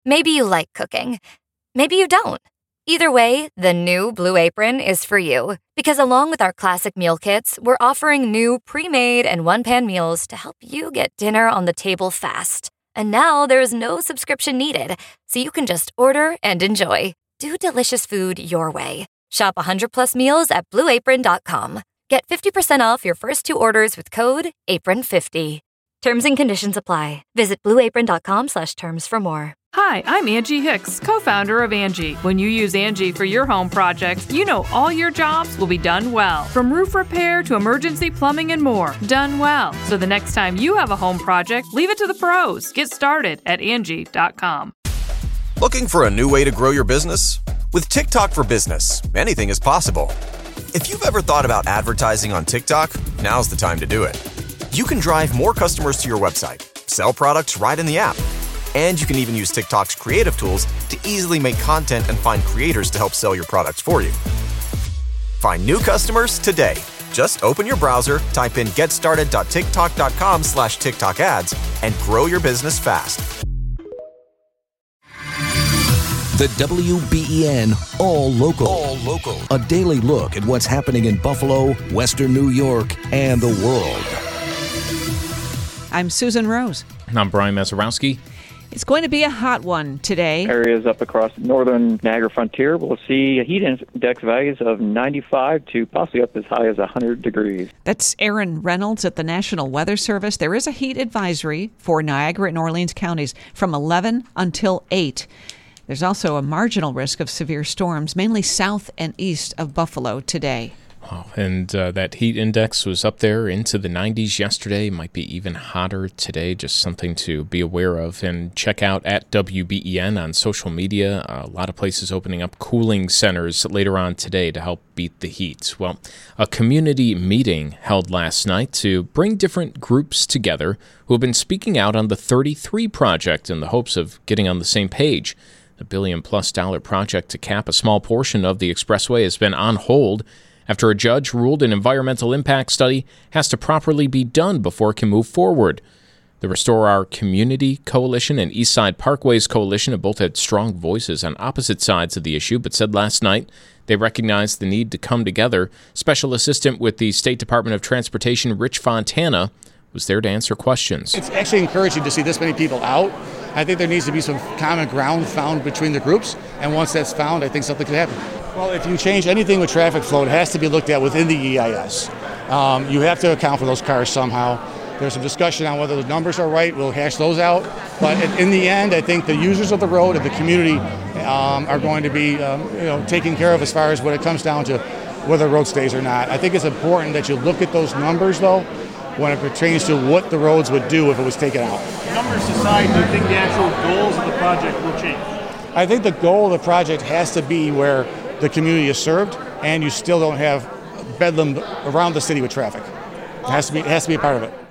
Maybe you like cooking. Maybe you don't. Either way, the new Blue Apron is for you. Because along with our classic meal kits, we're offering new pre-made and one-pan meals to help you get dinner on the table fast. And now there's no subscription needed, so you can just order and enjoy. Do delicious food your way. Shop 100+ meals at BlueApron.com. Get 50% off your first 2 orders with code APRON50. Terms and conditions apply. Visit BlueApron.com/terms for more. Hi, I'm Angie Hicks, co-founder of Angie. When you use Angie for your home projects, you know all your jobs will be done well. From roof repair to emergency plumbing and more, done well. So the next time you have a home project, leave it to the pros. Get started at Angie.com. Looking for a new way to grow your business? With TikTok for Business, anything is possible. If you've ever thought about advertising on TikTok, now's the time to do it. You can drive more customers to your website, sell products right in the app, and you can even use TikTok's creative tools to easily make content and find creators to help sell your products for you. Find new customers today. Just open your browser, type in getstarted.tiktok.com/TikTok ads, and grow your business fast. The WBEN All Local. All Local. A daily look at what's happening in Buffalo, Western New York, and the world. I'm Susan Rose. And I'm Brian Mazurowski. It's going to be a hot one today. Areas up across the northern Niagara frontier will see heat index values of 95 to possibly up as high as 100 degrees. That's Aaron Reynolds at the National Weather Service. There is a heat advisory for Niagara and Orleans counties from 11 until 8. There's also a marginal risk of severe storms, mainly south and east of Buffalo today. Oh, and that heat index was up there into the 90s yesterday. Might be even hotter today. Just something to be aware of. And check out at WBEN on social media. A lot of places opening up cooling centers later on today to help beat the heat. Well, a community meeting held last night to bring different groups together who have been speaking out on the 33 project in the hopes of getting on the same page. The $1 billion+ project to cap a small portion of the expressway has been on hold after a judge ruled an environmental impact study has to properly be done before it can move forward. The Restore Our Community Coalition and Eastside Parkways Coalition have both had strong voices on opposite sides of the issue, but said last night they recognized the need to come together. Special Assistant with the State Department of Transportation, Rich Fontana, was there to answer questions. It's actually encouraging to see this many people out. I think there needs to be some common ground found between the groups, and once that's found, I think something could happen. Well, if you change anything with traffic flow, it has to be looked at within the EIS. You have to account for those cars somehow. There's some discussion on whether the numbers are right. We'll hash those out. But in the end, I think the users of the road and the community are going to be taken care of as far as when it comes down to whether the road stays or not. I think it's important that you look at those numbers, though, when it pertains to what the roads would do if it was taken out. Numbers aside, do you think the actual goals of the project will change? I think the goal of the project has to be where the community is served and you still don't have bedlam around the city with traffic. It has to be a part of it.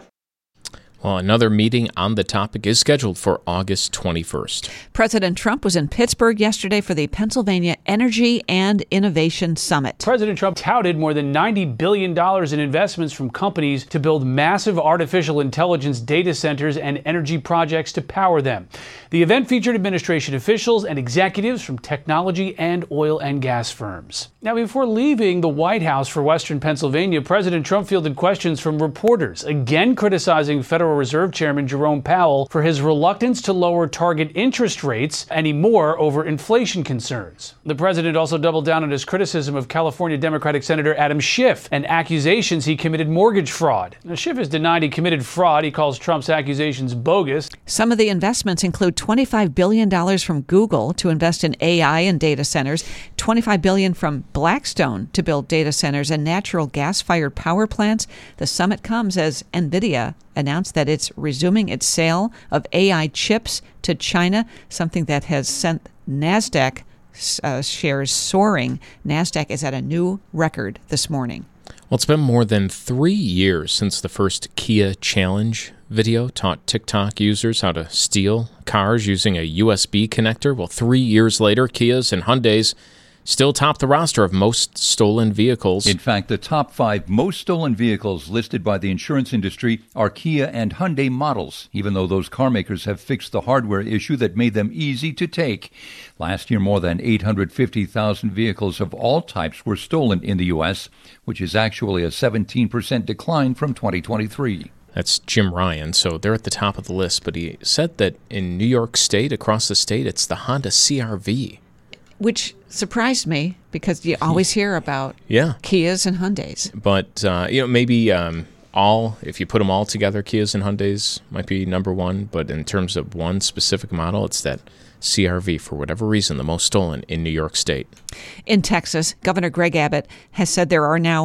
Well, another meeting on the topic is scheduled for August 21st. President Trump was in Pittsburgh yesterday for the Pennsylvania Energy and Innovation Summit. President Trump touted more than $90 billion in investments from companies to build massive artificial intelligence data centers and energy projects to power them. The event featured administration officials and executives from technology and oil and gas firms. Now, before leaving the White House for Western Pennsylvania, President Trump fielded questions from reporters, again criticizing Federal Reserve Chairman Jerome Powell for his reluctance to lower target interest rates anymore over inflation concerns. The president also doubled down on his criticism of California Democratic Senator Adam Schiff and accusations he committed mortgage fraud. Now, Schiff has denied he committed fraud. He calls Trump's accusations bogus. Some of the investments include $25 billion from Google to invest in AI and data centers, $25 billion from Blackstone to build data centers and natural gas-fired power plants. The summit comes as NVIDIA announced that it's resuming its sale of AI chips to China, something that has sent NASDAQ shares soaring. NASDAQ is at a new record this morning. Well, it's been more than 3 years since the first Kia Challenge video taught TikTok users how to steal cars using a USB connector. Well, 3 years later, Kias and Hyundais still top the roster of most stolen vehicles. In fact, the top 5 most stolen vehicles listed by the insurance industry are Kia and Hyundai models, even though those car makers have fixed the hardware issue that made them easy to take. Last year, more than 850,000 vehicles of all types were stolen in the U.S., which is actually a 17% decline from 2023. That's Jim Ryan, so they're at the top of the list. But he said that in New York State, across the state, it's the Honda CR-V. Which surprised me because you always hear about Kias and Hyundais. But, maybe if you put them all together, Kias and Hyundais might be number one. But in terms of one specific model, it's that CR-V, for whatever reason, the most stolen in New York State. In Texas, Governor Greg Abbott has said there are now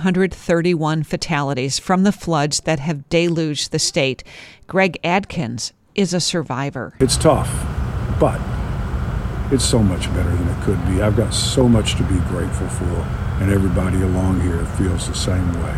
131 fatalities from the floods that have deluged the state. Greg Adkins is a survivor. It's tough, but it's so much better than it could be. I've got so much to be grateful for, and everybody along here feels the same way.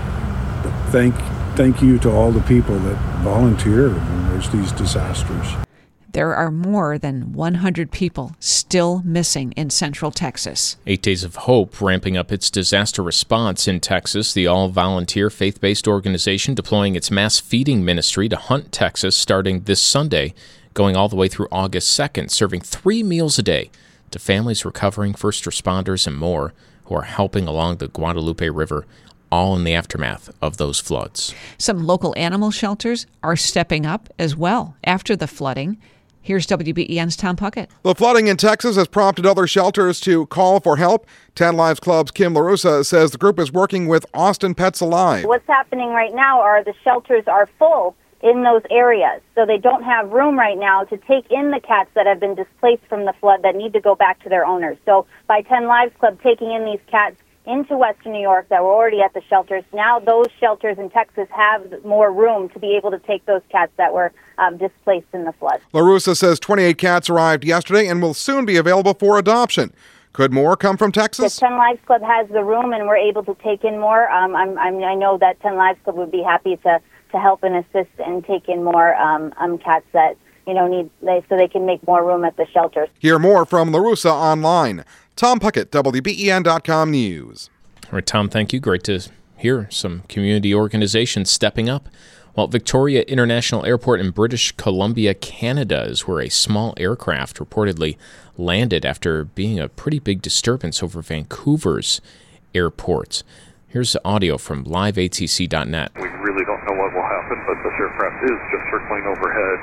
But thank you to all the people that volunteer when there's these disasters. There are more than 100 people still missing in Central Texas. 8 Days of Hope ramping up its disaster response in Texas. The all-volunteer faith-based organization deploying its mass feeding ministry to Hunt, Texas, starting this Sunday, going all the way through August 2nd, serving 3 meals a day to families recovering, first responders, and more who are helping along the Guadalupe River, all in the aftermath of those floods. Some local animal shelters are stepping up as well after the flooding. Here's WBEN's Tom Puckett. The flooding in Texas has prompted other shelters to call for help. 10 Lives Club's Kim LaRussa says the group is working with Austin Pets Alive. What's happening right now are the shelters are full in those areas, so they don't have room right now to take in the cats that have been displaced from the flood that need to go back to their owners. So by 10 Lives Club taking in these cats into Western New York that were already at the shelters, now those shelters in Texas have more room to be able to take those cats that were displaced in the flood. LaRussa says 28 cats arrived yesterday and will soon be available for adoption. Could more come from Texas? The 10 Lives Club has the room, and we're able to take in more. I know that 10 Lives Club would be happy to help and assist and take in more cats that need so they can make more room at the shelters. Hear more from LaRussa online. Tom Puckett, WBEN.com News. All right, Tom, thank you. Great to hear some community organizations stepping up. Well, Victoria International Airport in British Columbia, Canada, is where a small aircraft reportedly landed after being a pretty big disturbance over Vancouver's airport. Here's audio from liveatc.net. We really don't know what will happen, but this aircraft is just circling overhead,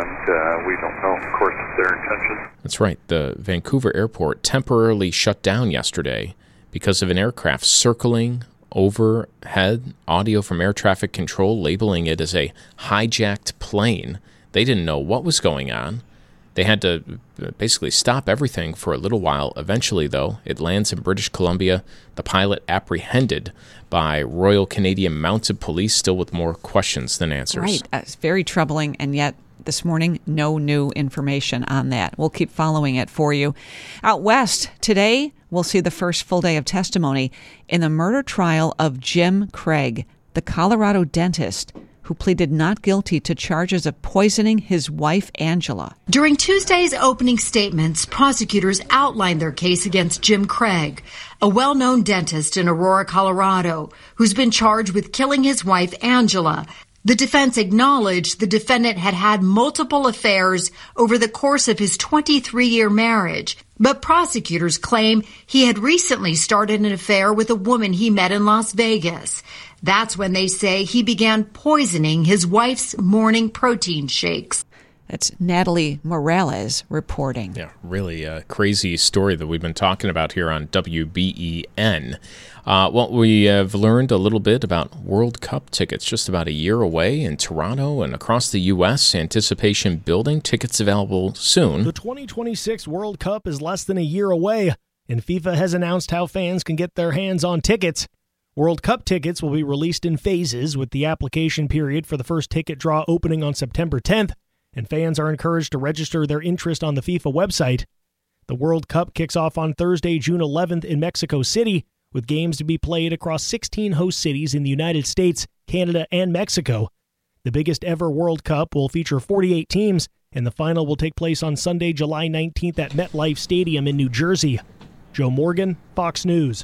and we don't know, of course, their intentions. That's right. The Vancouver airport temporarily shut down yesterday because of an aircraft circling overhead. Audio from air traffic control labeling it as a hijacked plane. They didn't know what was going on. They had to basically stop everything for a little while. Eventually, though, it lands in British Columbia. The pilot apprehended by Royal Canadian Mounted Police, still with more questions than answers. Right. It's very troubling, and yet this morning, no new information on that. We'll keep following it for you. Out west, today, we'll see the first full day of testimony in the murder trial of Jim Craig, the Colorado dentist who pleaded not guilty to charges of poisoning his wife, Angela. During Tuesday's opening statements, prosecutors outlined their case against Jim Craig, a well-known dentist in Aurora, Colorado, who's been charged with killing his wife, Angela. The defense acknowledged the defendant had had multiple affairs over the course of his 23-year marriage, but prosecutors claim he had recently started an affair with a woman he met in Las Vegas. That's when they say he began poisoning his wife's morning protein shakes. That's Natalie Morales reporting. Yeah, really a crazy story that we've been talking about here on WBEN. Well, we have learned a little bit about World Cup tickets just about a year away in Toronto and across the U.S. Anticipation building. Tickets available soon. The 2026 World Cup is less than a year away, and FIFA has announced how fans can get their hands on tickets. World Cup tickets will be released in phases, with the application period for the first ticket draw opening on September 10th, and fans are encouraged to register their interest on the FIFA website. The World Cup kicks off on Thursday, June 11th in Mexico City, with games to be played across 16 host cities in the United States, Canada, and Mexico. The biggest ever World Cup will feature 48 teams, and the final will take place on Sunday, July 19th at MetLife Stadium in New Jersey. Joe Morgan, Fox News.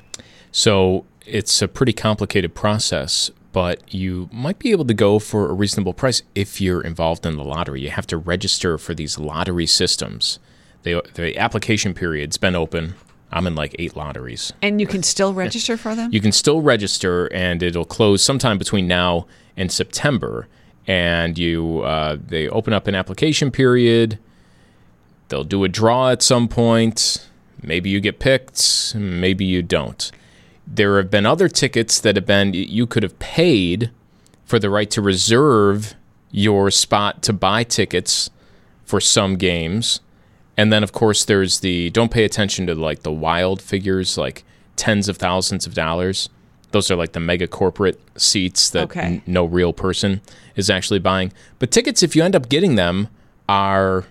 So it's a pretty complicated process, but you might be able to go for a reasonable price if you're involved in the lottery. You have to register for these lottery systems. The application period's been open. I'm in like 8 lotteries. And you can still register for them? You can still register, and it'll close sometime between now and September. And they open up an application period. They'll do a draw at some point. Maybe you get picked, maybe you don't. There have been other tickets that have been, you could have paid for the right to reserve your spot to buy tickets for some games. And then, of course, there's don't pay attention to like the wild figures, like tens of thousands of dollars. Those are like the mega corporate seats that no real person is actually buying. But tickets, if you end up getting them, are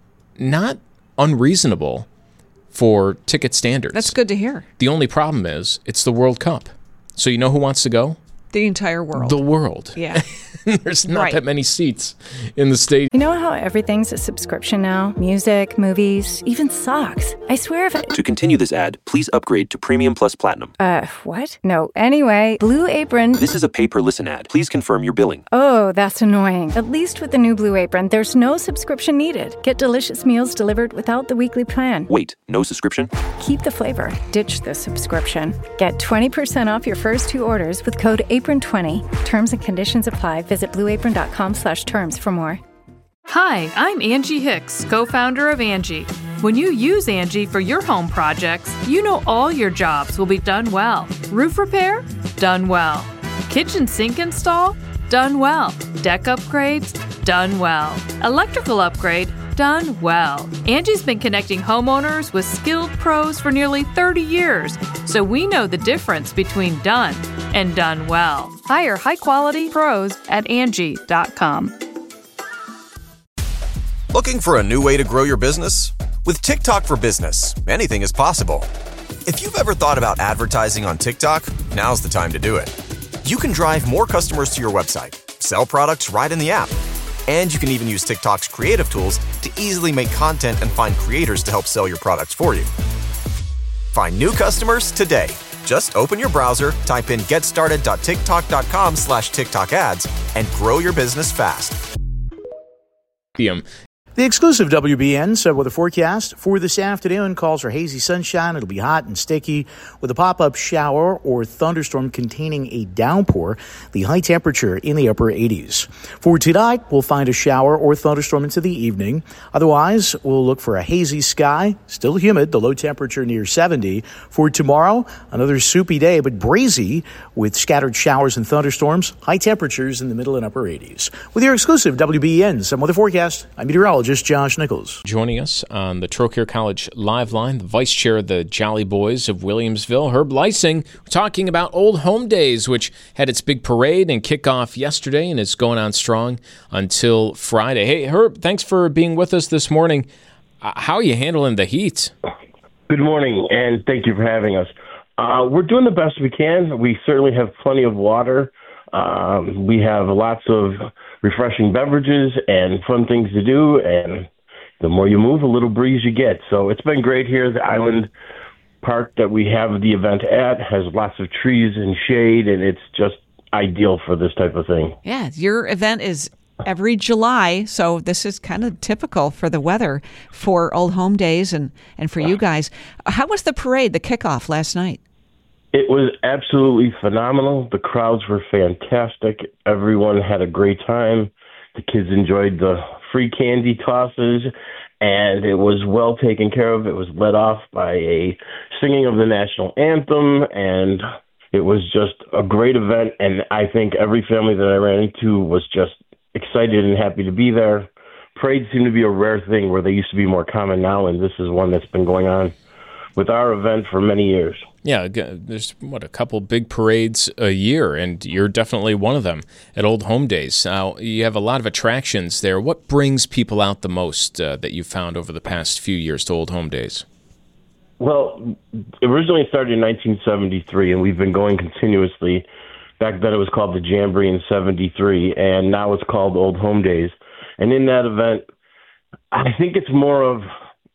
not unreasonable for ticket standards. That's good to hear. The only problem is it's the World Cup. So you know who wants to go? The entire world. The world. Yeah. There's not that many seats in the stadium. You know how everything's a subscription now? Music, movies, even socks. I swear if To continue this ad, please upgrade to Premium Plus Platinum. What? No. Anyway, Blue Apron. This is a pay-per-listen ad. Please confirm your billing. Oh, that's annoying. At least with the new Blue Apron, there's no subscription needed. Get delicious meals delivered without the weekly plan. Wait, no subscription? Keep the flavor. Ditch the subscription. Get 20% off your first 2 orders with code APRON20. Terms and conditions apply. Visit blueapron.com/terms for more. Hi, I'm Angie Hicks, co-founder of Angie. When you use Angie for your home projects, you know all your jobs will be done well. Roof repair? Done well. Kitchen sink install? Done well. Deck upgrades? Done well. Electrical upgrade? Done well. Angie's been connecting homeowners with skilled pros for nearly 30 years, so we know the difference between done and done well. Hire high-quality pros at Angie.com. Looking for a new way to grow your business? With TikTok for Business, anything is possible. If you've ever thought about advertising on TikTok, now's the time to do it. You can drive more customers to your website, sell products right in the app, and you can even use TikTok's creative tools to easily make content and find creators to help sell your products for you. Find new customers today. Just open your browser, type in getstarted.tiktok.com/TikTok ads, and grow your business fast. The exclusive WBN weather forecast for this afternoon calls for hazy sunshine. It'll be hot and sticky with a pop-up shower or thunderstorm containing a downpour. The high temperature in the upper 80s. For tonight, we'll find a shower or thunderstorm into the evening. Otherwise, we'll look for a hazy sky, still humid, the low temperature near 70. For tomorrow, another soupy day, but breezy with scattered showers and thunderstorms. High temperatures in the middle and upper 80s. With your exclusive WBN weather forecast, I'm meteorologist Josh Nichols. Joining us on the Trocaire College Live Line, the Vice Chair of the Jolly Boys of Williamsville, Herb Leising, talking about Old Home Days, which had its big parade and kickoff yesterday and is going on strong until Friday. Hey, Herb, thanks for being with us this morning. How are you handling the heat? Good morning, and thank you for having us. We're doing the best we can. We certainly have plenty of water. We have lots of refreshing beverages and fun things to do, and the more you move, a little breeze you get. So it's been great here. The island park that we have the event at has lots of trees and shade, and it's just ideal for this type of thing. Yeah, your event is every July, so this is kind of typical for the weather for Old Home Days and for you guys. How was the parade, the kickoff last night? It was absolutely phenomenal. The crowds were fantastic. Everyone had a great time. The kids enjoyed the free candy tosses, and it was well taken care of. It was led off by a singing of the national anthem, and it was just a great event. And I think every family that I ran into was just excited and happy to be there. Parades seem to be a rare thing where they used to be more common now, and this is one that's been going on with our event for many years. Yeah, there's, a couple big parades a year, and you're definitely one of them at Old Home Days. Now, you have a lot of attractions there. What brings people out the most that you've found over the past few years to Old Home Days? Well, it originally started in 1973, and we've been going continuously. Back then it was called the Jamboree in 73, and now it's called Old Home Days. And in that event, I think it's more of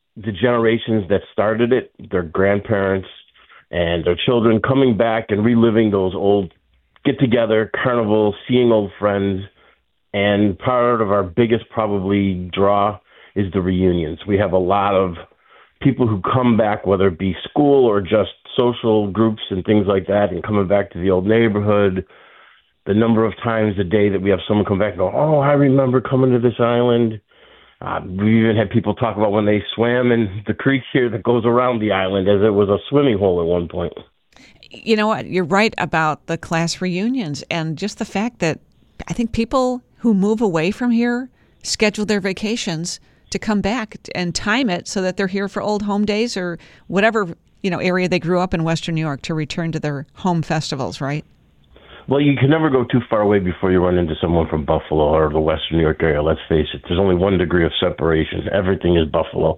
the generations that started it, their grandparents and their children coming back and reliving those old get-together, carnival, seeing old friends. And part of our biggest probably draw is the reunions. We have a lot of people who come back, whether it be school or just social groups and things like that, and coming back to the old neighborhood. The number of times a day that we have someone come back and go, oh, I remember coming to this island. We even had people talk about when they swam in the creek here that goes around the island as it was a swimming hole at one point. You know what? You're right about the class reunions and just the fact that I think people who move away from here schedule their vacations to come back and time it so that they're here for Old Home Days or whatever, area they grew up in Western New York to return to their home festivals, right? Well, you can never go too far away before you run into someone from Buffalo or the Western New York area. Let's face it, there's only 1 degree of separation. Everything is Buffalo.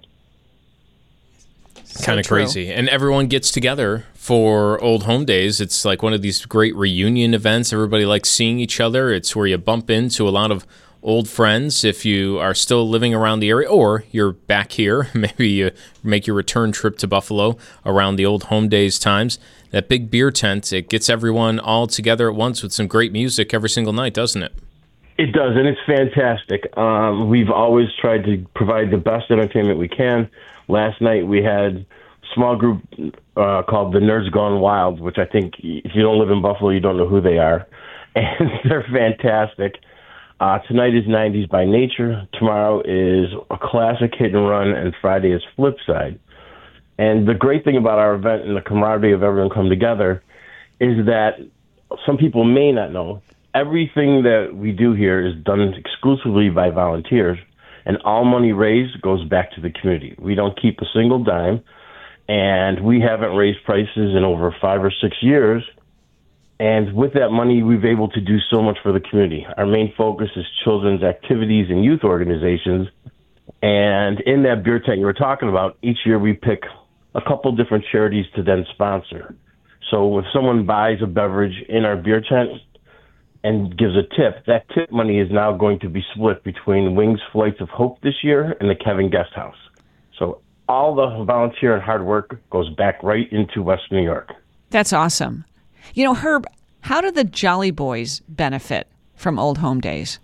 Kind of crazy. And everyone gets together for Old Home Days. It's like one of these great reunion events. Everybody likes seeing each other. It's where you bump into a lot of old friends if you are still living around the area or you're back here. Maybe you make your return trip to Buffalo around the Old Home Days times. That big beer tent, it gets everyone all together at once with some great music every single night, doesn't it? It does, and it's fantastic. We've always tried to provide the best entertainment we can. Last night we had a small group called the Nerds Gone Wild, which I think if you don't live in Buffalo, you don't know who they are. And they're fantastic. Tonight is 90s by Nature. Tomorrow is a classic hit and run, and Friday is Flipside. And the great thing about our event and the camaraderie of everyone come together is that some people may not know, everything that we do here is done exclusively by volunteers, and all money raised goes back to the community. We don't keep a single dime, and we haven't raised prices in over 5 or 6 years. And with that money, we've been able to do so much for the community. Our main focus is children's activities and youth organizations. And in that beer tent you were talking about, each year we pick a couple different charities to then sponsor. So if someone buys a beverage in our beer tent and gives a tip, that tip money is now going to be split between Wings Flights of Hope this year and the Kevin Guest House. So all the volunteer and hard work goes back right into Western New York. That's awesome. Herb, how do the Jolly Boys benefit from Old Home Days?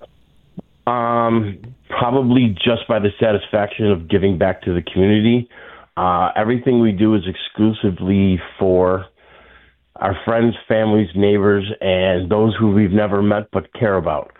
Probably just by the satisfaction of giving back to the community. Everything we do is exclusively for our friends, families, neighbors, and those who we've never met but care about.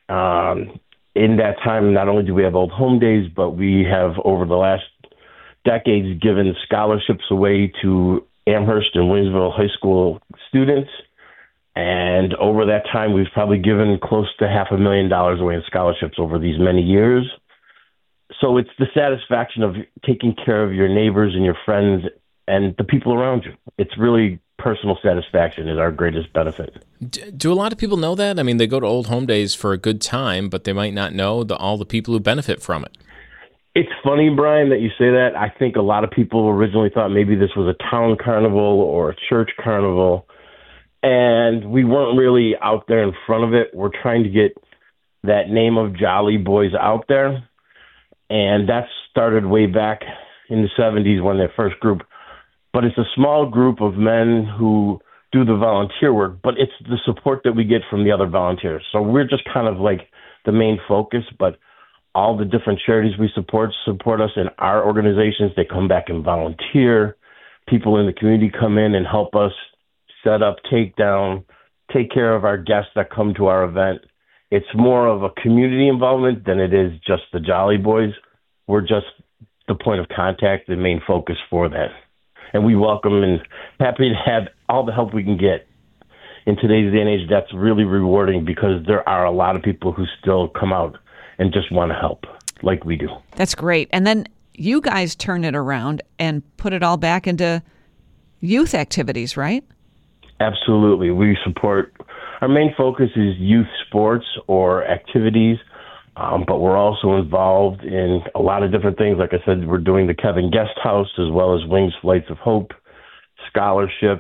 In that time, not only do we have Old Home Days, but we have, over the last decades, given scholarships away to Amherst and Williamsville High School students. And over that time, we've probably given close to $500,000 away in scholarships over these many years. So it's the satisfaction of taking care of your neighbors and your friends and the people around you. It's really personal satisfaction is our greatest benefit. Do a lot of people know that? I mean, they go to Old Home Days for a good time, but they might not know all the people who benefit from it. It's funny, Brian, that you say that. I think a lot of people originally thought maybe this was a town carnival or a church carnival, and we weren't really out there in front of it. We're trying to get that name of Jolly Boys out there, and that started way back in the 70s when that first group. But it's a small group of men who do the volunteer work, but it's the support that we get from the other volunteers. So we're just kind of like the main focus, but all the different charities we support us in our organizations. They come back and volunteer. People in the community come in and help us set up, take down, take care of our guests that come to our event. It's more of a community involvement than it is just the Jolly Boys. We're just the point of contact, the main focus for that. And we welcome and happy to have all the help we can get. In today's day and age, that's really rewarding because there are a lot of people who still come out and just want to help like we do. That's great. And then you guys turn it around and put it all back into youth activities, right? Absolutely. We support, our main focus is youth sports or activities, but we're also involved in a lot of different things. Like I said, we're doing the Kevin Guest House as well as Wings Flights of Hope, scholarships,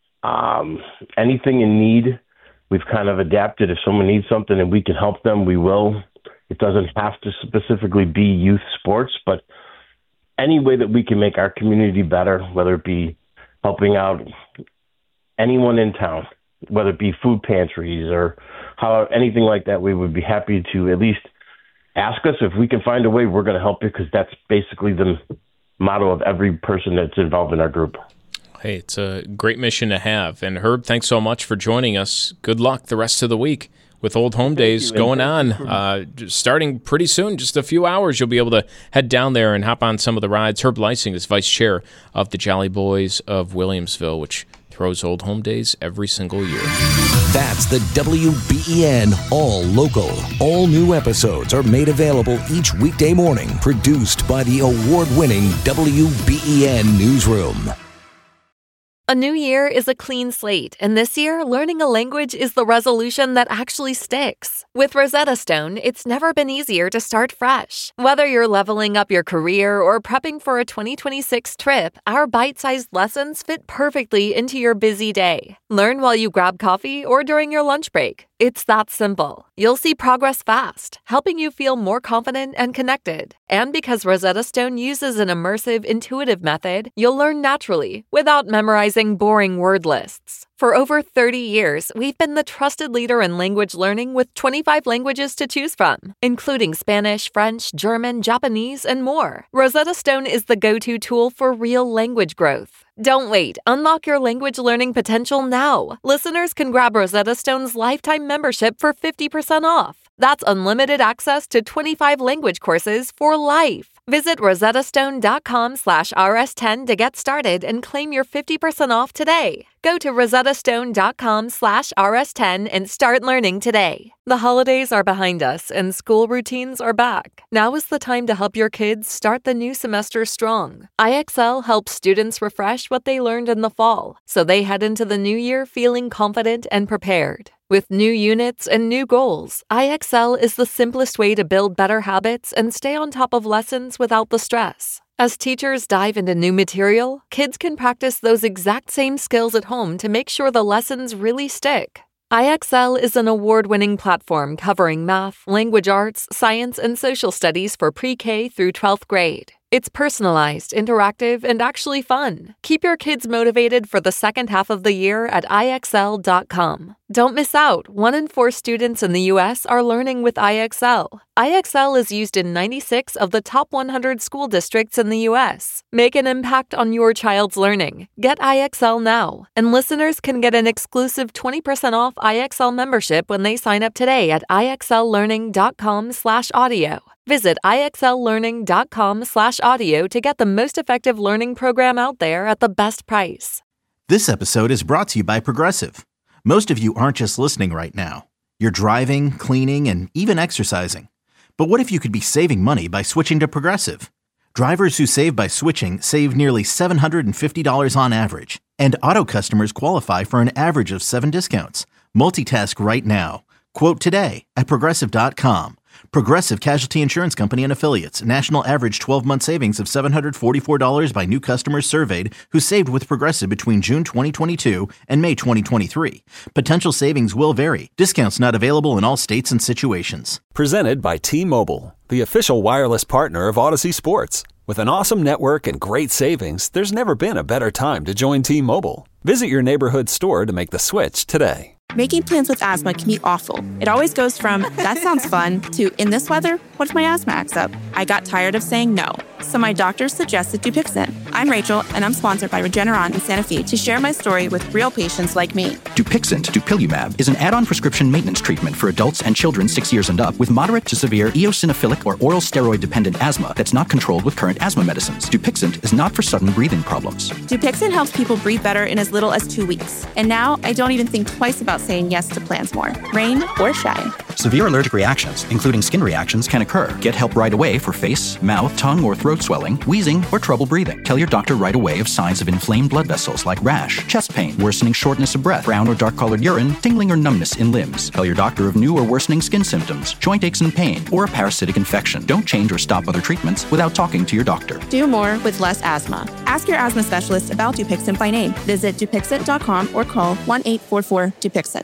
anything in need. We've kind of adapted. If someone needs something and we can help them, we will. It doesn't have to specifically be youth sports, but any way that we can make our community better, whether it be helping out anyone in town, whether it be food pantries or anything like that, we would be happy to at least ask us. If we can find a way, we're going to help you, because that's basically the motto of every person that's involved in our group. Hey, it's a great mission to have. And Herb, thanks so much for joining us. Good luck the rest of the week with Old Home Days going on. Starting pretty soon, just a few hours, you'll be able to head down there and hop on some of the rides. Herb Leising is vice chair of the Jolly Boys of Williamsville, which throws Old Home Days every single year. That's the WBEN All Local. All new episodes are made available each weekday morning, produced by the award-winning WBEN Newsroom. A new year is a clean slate, and this year, learning a language is the resolution that actually sticks. With Rosetta Stone, it's never been easier to start fresh. Whether you're leveling up your career or prepping for a 2026 trip, our bite-sized lessons fit perfectly into your busy day. Learn while you grab coffee or during your lunch break. It's that simple. You'll see progress fast, helping you feel more confident and connected. And because Rosetta Stone uses an immersive, intuitive method, you'll learn naturally without memorizing boring word lists. For over 30 years, we've been the trusted leader in language learning with 25 languages to choose from, including Spanish, French, German, Japanese, and more. Rosetta Stone is the go-to tool for real language growth. Don't wait. Unlock your language learning potential now. Listeners can grab Rosetta Stone's lifetime membership for 50% off. That's unlimited access to 25 language courses for life. Visit rosettastone.com/rs10 to get started and claim your 50% off today. Go to rosettastone.com/rs10 and start learning today. The holidays are behind us and school routines are back. Now is the time to help your kids start the new semester strong. IXL helps students refresh what they learned in the fall, so they head into the new year feeling confident and prepared. With new units and new goals, IXL is the simplest way to build better habits and stay on top of lessons without the stress. As teachers dive into new material, kids can practice those exact same skills at home to make sure the lessons really stick. IXL is an award-winning platform covering math, language arts, science, and social studies for pre-K through 12th grade. It's personalized, interactive, and actually fun. Keep your kids motivated for the second half of the year at IXL.com. Don't miss out. 1 in 4 students in the U.S. are learning with IXL. IXL is used in 96 of the top 100 school districts in the U.S. Make an impact on your child's learning. Get IXL now. And listeners can get an exclusive 20% off IXL membership when they sign up today at IXLlearning.com/audio. Visit IXLlearning.com/audio to get the most effective learning program out there at the best price. This episode is brought to you by Progressive. Most of you aren't just listening right now. You're driving, cleaning, and even exercising. But what if you could be saving money by switching to Progressive? Drivers who save by switching save nearly $750 on average. And auto customers qualify for an average of 7 discounts. Multitask right now. Quote today at Progressive.com. Progressive Casualty Insurance Company and Affiliates. National average 12-month savings of $744 by new customers surveyed who saved with Progressive between June 2022 and May 2023. Potential savings will vary. Discounts not available in all states and situations. Presented by T-Mobile, the official wireless partner of Odyssey Sports. With an awesome network and great savings, there's never been a better time to join T-Mobile. Visit your neighborhood store to make the switch today. Making plans with asthma can be awful. It always goes from, that sounds fun, to, in this weather, what if my asthma acts up? I got tired of saying no, so my doctor suggested Dupixent. I'm Rachel, and I'm sponsored by Regeneron in Santa Fe to share my story with real patients like me. Dupixent, dupilumab, is an add-on prescription maintenance treatment for adults and children 6 years and up with moderate to severe eosinophilic or oral steroid-dependent asthma that's not controlled with current asthma medicines. Dupixent is not for sudden breathing problems. Dupixent helps people breathe better in as little as 2 weeks. And now I don't even think twice about saying yes to plans more, rain or shine. Severe allergic reactions, including skin reactions, can occur. Get help right away for face, mouth, tongue, or throat swelling, wheezing, or trouble breathing. Tell your doctor right away of signs of inflamed blood vessels like rash, chest pain, worsening shortness of breath, brown or dark-colored urine, tingling or numbness in limbs. Tell your doctor of new or worsening skin symptoms, joint aches and pain, or a parasitic infection. Don't change or stop other treatments without talking to your doctor. Do more with less asthma. Ask your asthma specialist about Dupixent by name. Visit Dupixent.com or call 1-844-DUPIXENT.